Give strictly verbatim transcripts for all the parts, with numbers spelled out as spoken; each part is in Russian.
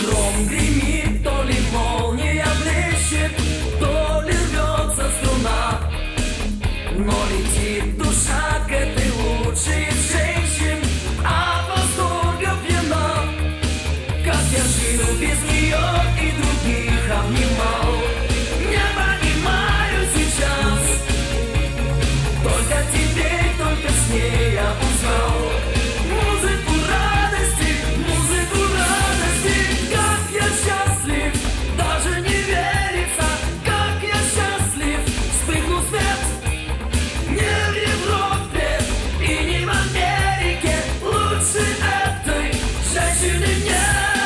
гром гремит, то ли молния блещет, то ли рвется струна. Но летит душа к этой лучшей из женщин, от восторга пьяна. Как я жил без нее и других обнимал, не понимаю сейчас. Только теперь, только с ней я узнал музыку радости, музыку радости. Как я счастлив, даже не верится, как я счастлив. Вспыхнул свет не в Европе и не в Америке, лучше этой женщины нет.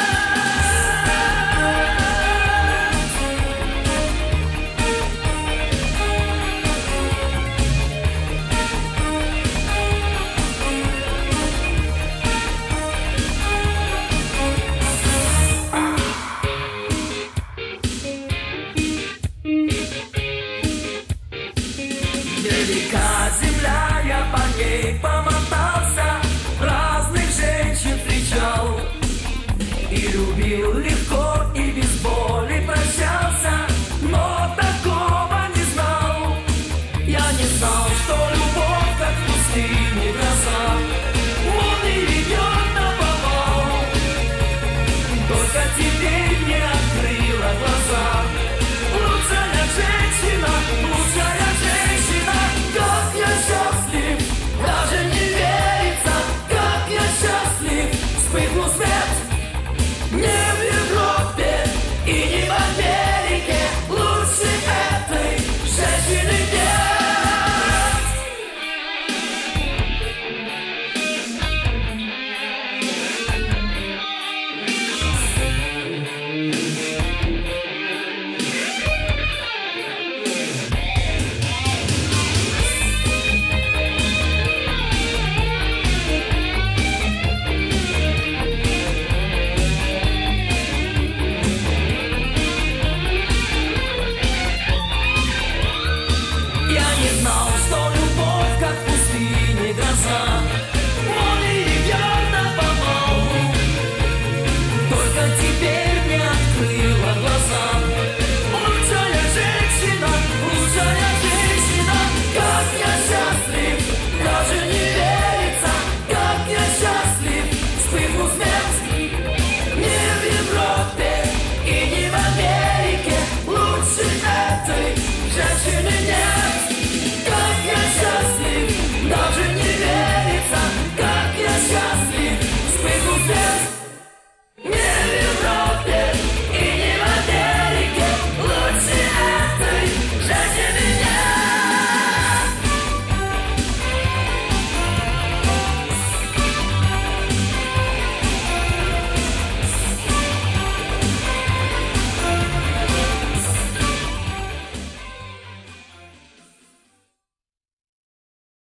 Велика земля, я по ней помотался, разных женщин встречал. И любил легко, и без боли прощался, но такого не знал. Я не знал, что любовь, как в пустыне гроза, молнией бьет наповал. Только теперь